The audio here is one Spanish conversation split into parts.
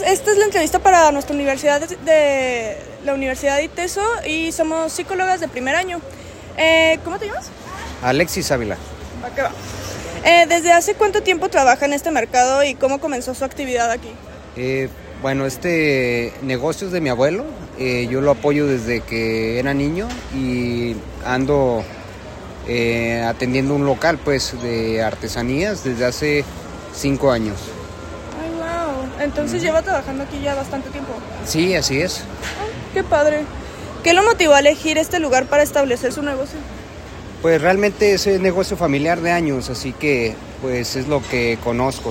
Esta es la entrevista para nuestra universidad de la Universidad de ITESO y somos psicólogas de primer año. ¿Cómo te llamas? Alexis Ávila. Va que va. ¿Desde hace cuánto tiempo trabaja en este mercado y cómo comenzó su actividad aquí? Bueno, este negocio es de mi abuelo. Yo lo apoyo desde que era niño y ando atendiendo un local pues de artesanías desde hace 5 años. Ay, wow. Entonces lleva trabajando aquí ya bastante tiempo. Sí, así es. Qué padre. ¿Qué lo motivó a elegir este lugar para establecer su negocio? Pues realmente es un negocio familiar de años, así que pues es lo que conozco.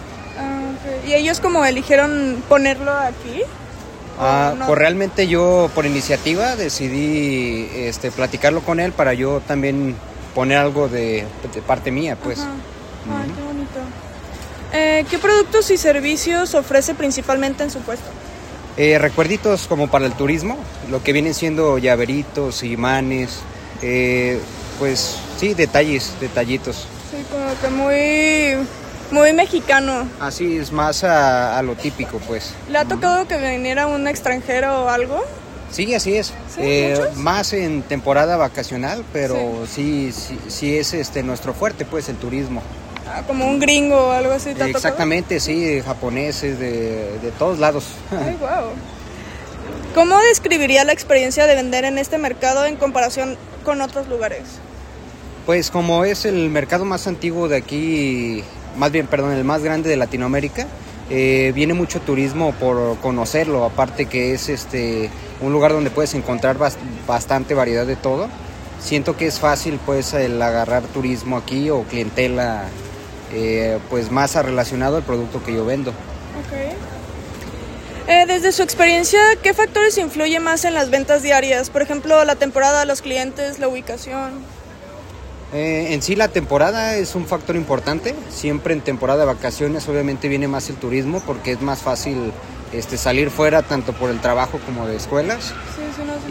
¿Y ellos como eligieron ponerlo aquí? No? Pues realmente yo por iniciativa decidí platicarlo con él para yo también poner algo de parte mía, pues. Ajá. Ay, qué bonito. ¿Qué productos y servicios ofrece principalmente en su puesto? Recuerditos como para el turismo, lo que vienen siendo llaveritos, imanes, pues sí, detallitos. Sí, como que muy mexicano. Así es, más a lo típico, pues. ¿Le ha tocado que viniera un extranjero o algo? Sí, así es. ¿Sí? Más en temporada vacacional, pero sí es nuestro fuerte, pues, el turismo. Como un gringo o algo así. ¿Te ha Exactamente, tocado? sí, japoneses, de todos lados. Ay, wow. ¿Cómo describiría la experiencia de vender en este mercado en comparación con otros lugares? Pues como es el mercado más antiguo de aquí, el más grande de Latinoamérica, viene mucho turismo por conocerlo, aparte que es un lugar donde puedes encontrar bastante variedad de todo. Siento que es fácil pues el agarrar turismo aquí o clientela pues más relacionado al producto que yo vendo. Okay. Desde su experiencia, ¿qué factores influyen más en las ventas diarias? Por ejemplo, la temporada, los clientes, la ubicación. En sí la temporada es un factor importante. Siempre en temporada de vacaciones obviamente viene más el turismo porque es más fácil salir fuera tanto por el trabajo como de escuelas. Sí, nos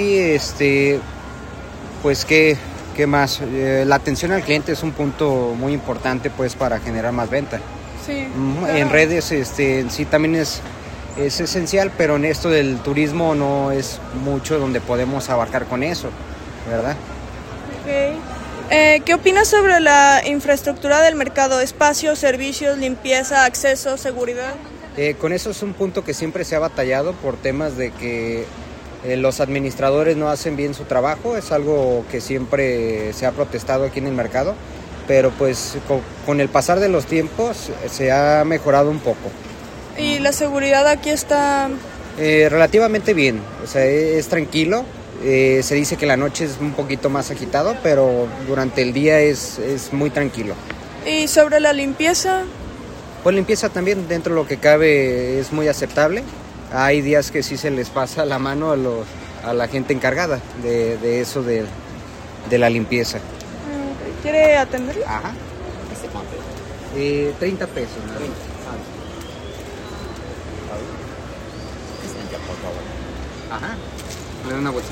y pues ¿qué más? La atención al cliente es un punto muy importante pues para generar más venta. Sí, claro. En redes en sí también es esencial, pero en esto del turismo no es mucho donde podemos abarcar con eso, ¿verdad? Okay. ¿Qué opinas sobre la infraestructura del mercado? Espacios, servicios, limpieza, acceso, seguridad. Con eso es un punto que siempre se ha batallado por temas de que los administradores no hacen bien su trabajo. Es algo que siempre se ha protestado aquí en el mercado, pero pues con el pasar de los tiempos se ha mejorado un poco. ¿Y la seguridad aquí está? Relativamente bien, o sea, es tranquilo. Se dice que la noche es un poquito más agitado, pero durante el día es muy tranquilo. ¿Y sobre la limpieza? Pues limpieza también, dentro de lo que cabe, es muy aceptable. Hay días que sí se les pasa la mano a la gente encargada de eso de la limpieza. ¿Quiere atenderlo? Ajá. 30 pesos. ¿No? Ajá. Le doy una bolsa.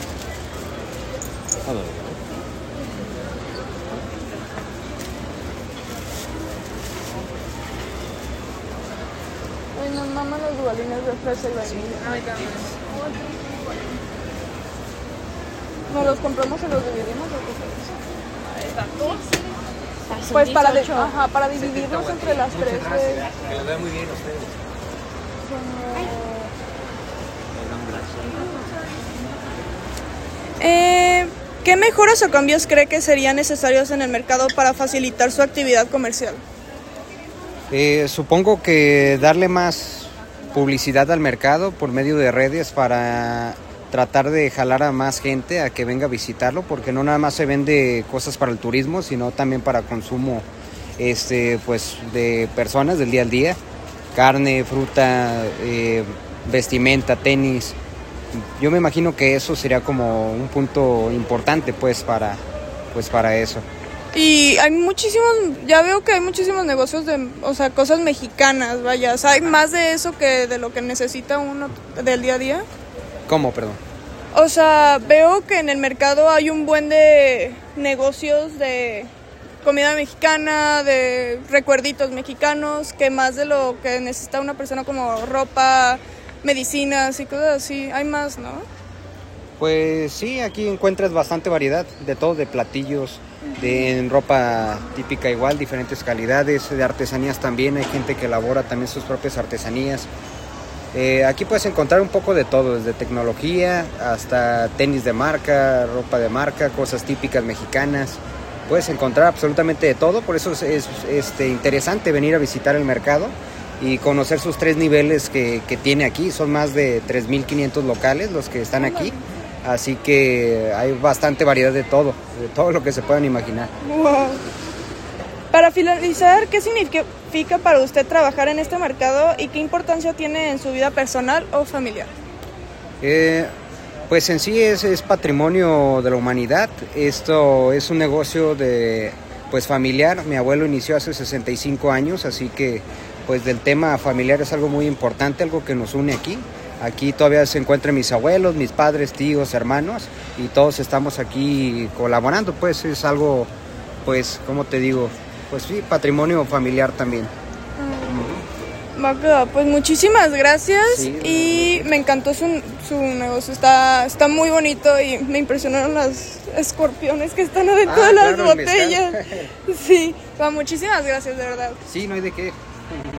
Ay, nos maman los dubalines de fresa y vainilla. Ay, también. ¿Nos los compramos y los dividimos o qué? ¿Tantos? Pues para dividirlos entre las tres. Que les vea muy bien a ustedes. ¿Qué mejoras o cambios cree que serían necesarios en el mercado para facilitar su actividad comercial? Supongo que darle más publicidad al mercado por medio de redes para tratar de jalar a más gente a que venga a visitarlo, porque no nada más se vende cosas para el turismo, sino también para consumo pues de personas del día al día, carne, fruta, vestimenta, tenis. Yo me imagino que eso sería como un punto importante pues para eso. Y hay ya veo que hay muchísimos negocios cosas mexicanas, vaya. O sea, hay más de eso que de lo que necesita uno del día a día. ¿Cómo, perdón? O sea, veo que en el mercado hay un buen de negocios de comida mexicana, de recuerditos mexicanos, que más de lo que necesita una persona como ropa, medicinas y cosas así. Hay más, ¿no? Pues sí, aquí encuentras bastante variedad de todo, de platillos, de ropa típica igual, diferentes calidades, de artesanías también, hay gente que elabora también sus propias artesanías. Aquí puedes encontrar un poco de todo, desde tecnología hasta tenis de marca, ropa de marca, cosas típicas mexicanas. Puedes encontrar absolutamente de todo, por eso es interesante venir a visitar el mercado y conocer sus 3 niveles que tiene aquí. Son más de 3.500 locales los que están aquí, así que hay bastante variedad de todo lo que se puedan imaginar. Wow. Para finalizar, ¿qué significa para usted trabajar en este mercado y qué importancia tiene en su vida personal o familiar? Pues en sí es patrimonio de la humanidad. Esto es un negocio pues familiar. Mi abuelo inició hace 65 años, así que pues del tema familiar es algo muy importante, algo que nos une aquí. Aquí todavía se encuentran mis abuelos, mis padres, tíos, hermanos, y todos estamos aquí colaborando. Pues es algo, pues, ¿cómo te digo? Pues sí, patrimonio familiar también. Pues muchísimas gracias, sí, y me encantó su negocio, está muy bonito y me impresionaron los escorpiones que están adentro de las botellas. Sí, muchísimas gracias, de verdad. Sí, no hay de qué.